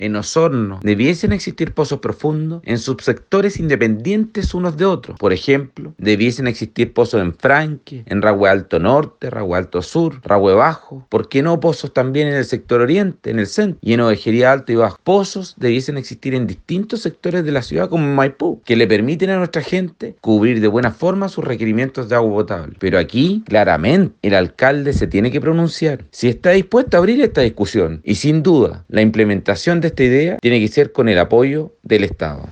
en Osorno, debiesen existir pozos profundos en subsectores independientes unos de otros. Por ejemplo, debiesen existir pozos en Franque, en Rahue Alto Norte, Rahue Alto Sur, Rahue Bajo. ¿Por qué no pozos también en el sector oriente, en el centro, y en Ovejería Alto y Bajo? Pozos debiesen existir en distintos sectores de la ciudad, como en Maipú, que le permiten a nuestra gente cubrir de buena forma sus requerimientos de agua potable. Pero aquí, claramente, el alcalde se tiene que pronunciar si está dispuesto a abrir esta discusión. Y sin duda, la implementación de esta idea tiene que ser con el apoyo del Estado.